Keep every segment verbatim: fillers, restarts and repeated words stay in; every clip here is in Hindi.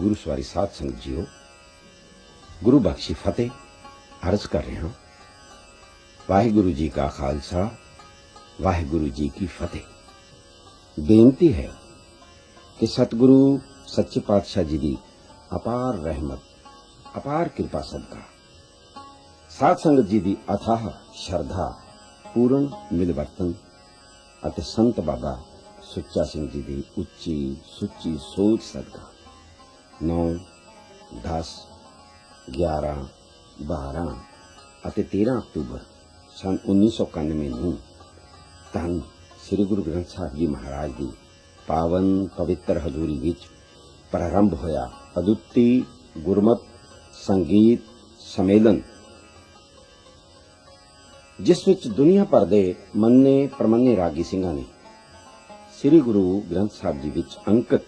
गुरु सवारी साध संगत जीओ, गुरु बख्शी फतेह अर्ज कर रहा। वाहिगुरु जी का खालसा, वाहिगुरु जी की फतेह। बेनती है कि सतगुरु सच्चे पातशाह जी की अपार रहमत, अपार कृपा सदका साध संगत जी की अथाह श्रद्धा, पूर्ण मिलवर्तन अते संत बाबा सुच्चा सिंह जी की उच्ची सुच्ची सोच सदका नौ दस ग्यारह बारह अते तेरह अक्तूबर सन उन्नीस सौ इक्यानवे नूं धन श्री गुरु ग्रंथ साहिब जी महाराज की पावन पवित्र हजूरी विच प्रारंभ होया अदुੱਤੀ गुरमत संगीत सम्मेलन, जिस विच दुनिया भर दे मन्ने प्रमन्ने रागी ਸਿੰਘਾਂ ने श्री गुरु ग्रंथ साहिब जी विच अंकित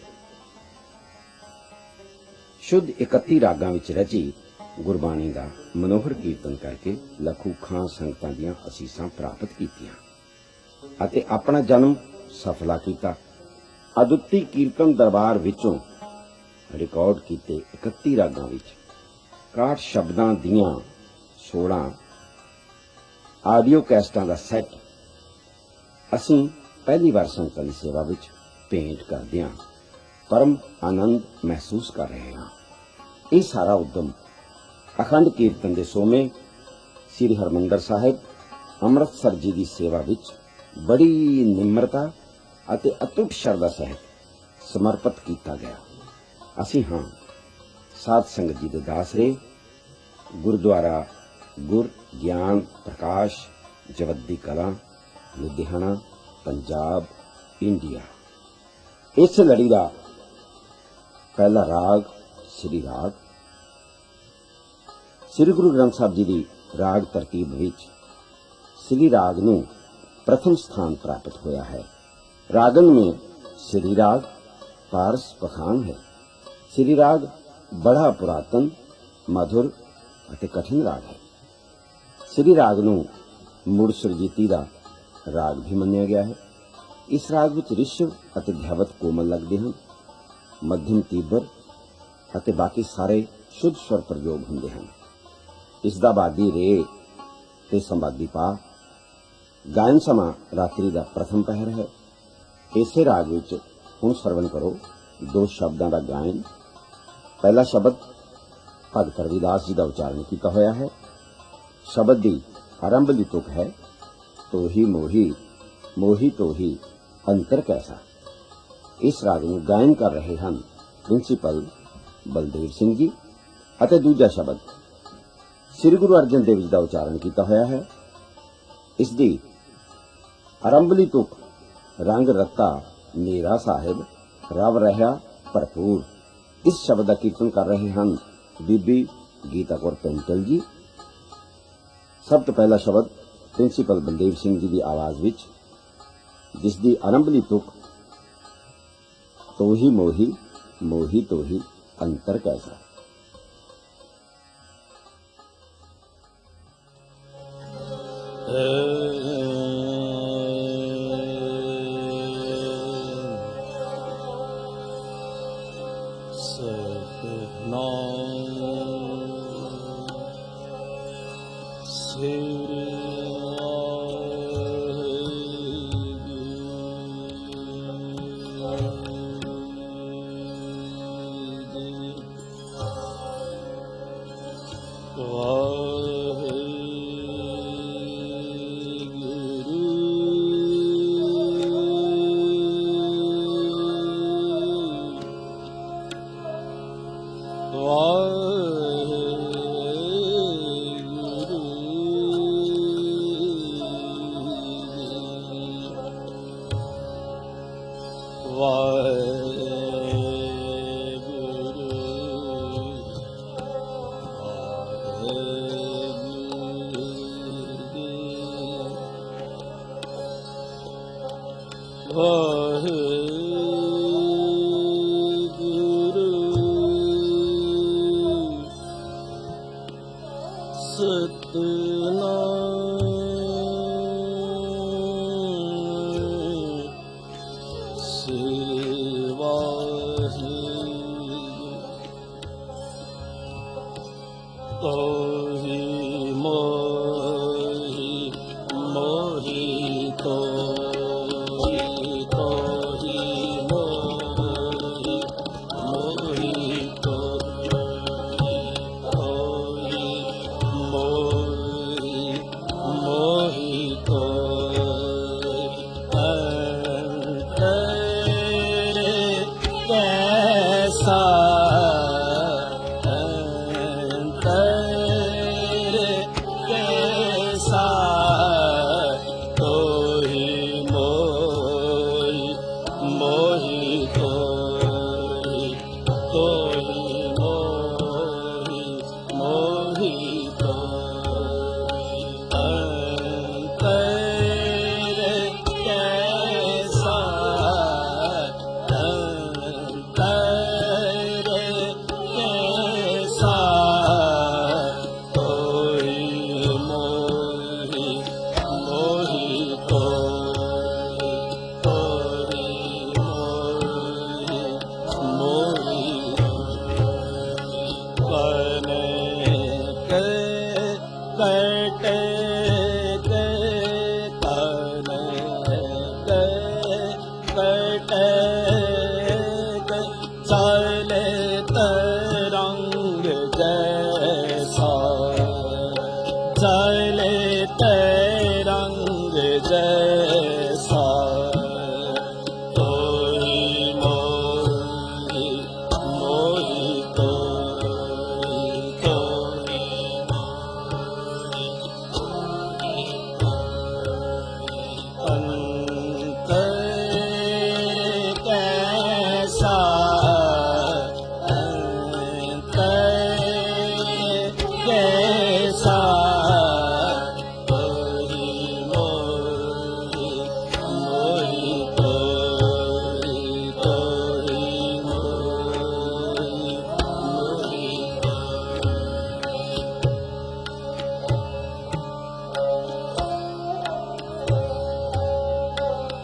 शुद्ध इकत्ती रागां विच रची गुरबाणी का मनोहर कीर्तन करके लखूखां संगतां दीआं असीसां प्राप्त कीतियां अते अपना जन्म सफला कीता। अदुੱਤੀ कीर्तन दरबार विचों रिकॉर्ड कीते इकत्ती रागां विच इकाहठ शब्दां दीआं सोलह आडियो कैसटां दा सैट असीं पहली बार संगतां दी सेवा विच भेंट करदिआं परम आनंद महसूस कर रहे हां। यह सारा उद्यम अखंड कीर्तन दे सोमे श्री हरमंदर साहिब अमृतसर जी की सेवा विच बड़ी निम्रता अते अतुट श्रद्धा सहित समर्पित किया गया। असी हाँ साध संगत जी दे दासरे गुरुद्वारा गुर ज्ञान प्रकाश जवद्दी कला लुधियाना पंजाब इंडिया। इस लड़ी का पहला राग श्री राग श्री गुरु ग्रंथ साहिब जी की राग तरतीब विच श्री राग नूं प्रथम स्थान प्राप्त होया है। रागन में श्री राग पारस पखान है। श्री राग बड़ा पुरातन मधुर अते कठिन राग है। श्री राग नूं मुड़ सुरजीती दा राग भी मन्निया गया है। इस राग विच ऋषभ अते धैवत कोमल लगते हैं, मध्यम तीबर अते बाकी सारे शुद्ध स्वर प्रयोग होंदे हैं। इसदा बादी रे ते संवादी पा। गायन समा रात्रि का प्रथम पहर है। इसे राग विच हुण सरवण करो दो शब्दां दा गायन। पहला शब्द भगत रविदास जी का उच्चारण किया होया है। शब्द की आरंभ दी तुक है तो ही मोही मोही तो ही अंतर कैसा। इस राग में गायन कर रहे हैं प्रिंसीपल बलदेव सिंह जी। अते दूजा शब्द श्री गुरु अर्जन देव जी का उच्चारण किया होया है। इसकी आरंभली तुक रंग रत्ता मेरा साहिब रव रहा भरपूर। इस शब्द का कीर्तन कर रहे हैं बीबी गीता कौर पेंटल जी। सब तो पहला शब्द प्रिंसीपल बलदेव सिंह जी की आवाज विच, जिसकी आरंभली तुक तो ही मोही मोही तो ही अंतर कैसा।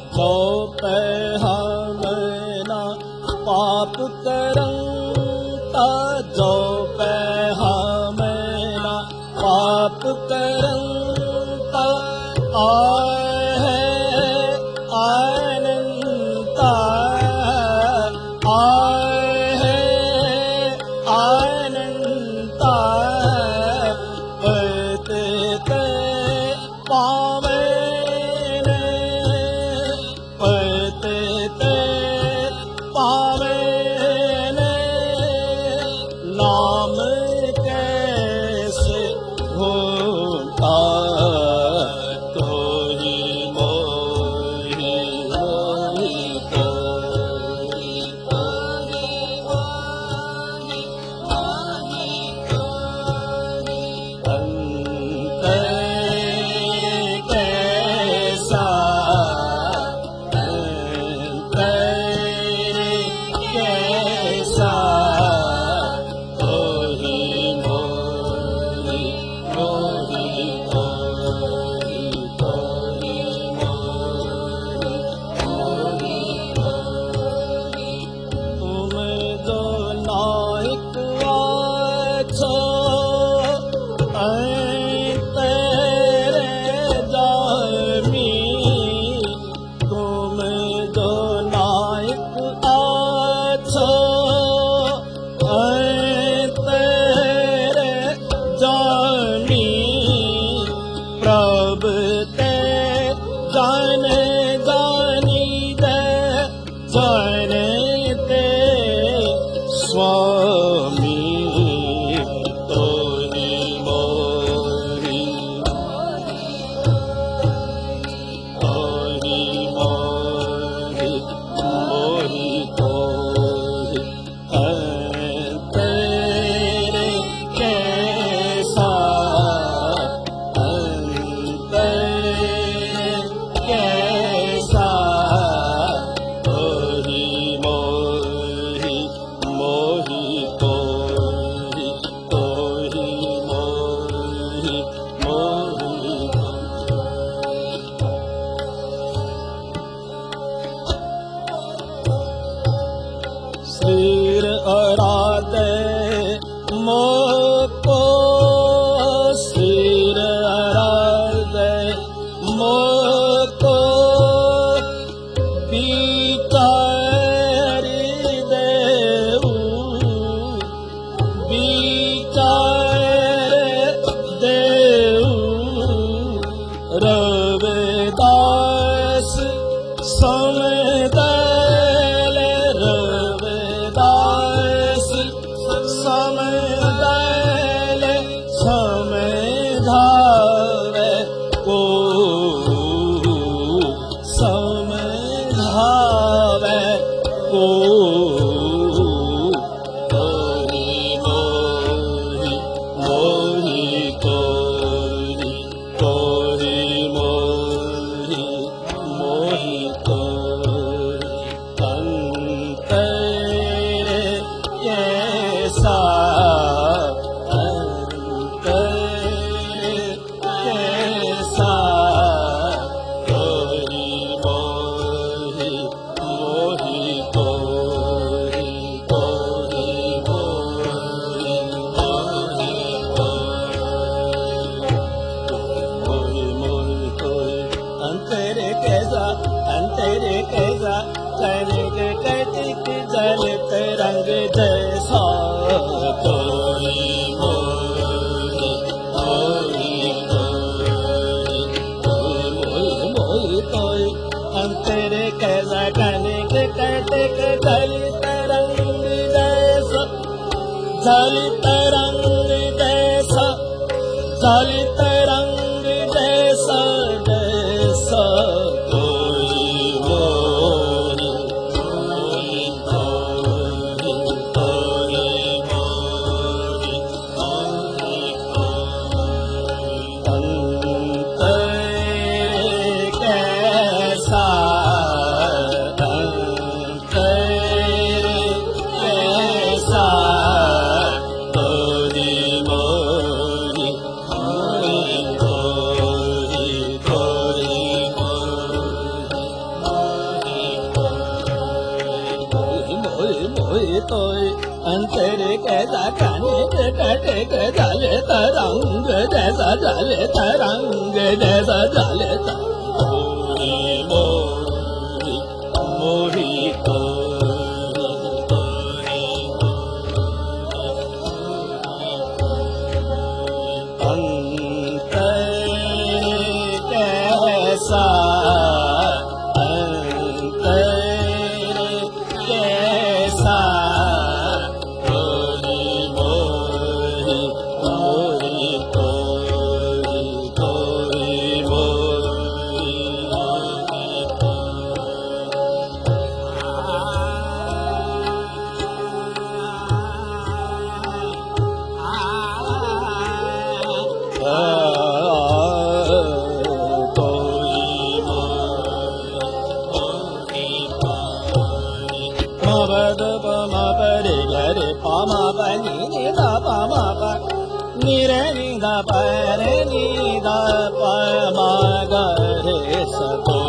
जो पे हमना पाप करंता, जो पे हमना पाप करंता, आए है अनंता, आए है अनंता, पतित पावे नाम कैसे होता तो ही मोही मोही कोई अंत कैसा अंत कैसा सिर अराधे मोको, सिर अराधे मोको, बिचारी देऊ, बिचारे देऊ, रविदास समेत समदल समधावे को, समधावे को, मोही मोही मोही कोही, कोही मोही मोही कोही, अंत कैसा अंत कैसा, कोही मोही मोही कोही, कोही मोही मोही कोही, मोही कोही, अंतर कैसा अंतर कैसा, तनिक कटिक जल तरंग जैसा, कोई मोही मोही कोई, मोही मोही कोई, अंतर कैसा तनिक कटिक जल तरंग जैसा, जल तरंग जैसा, जल तरंग जैसा जैसा, कोई मोही मोही कोही, कोही मोही मोही कोही, अंत कैसा अंत कैसा, कोई जल तरंग जैसा चलता मोरी मोरी मोरी तोरी अंतर कैसा Ni da pa re ni da pa ma ga re sa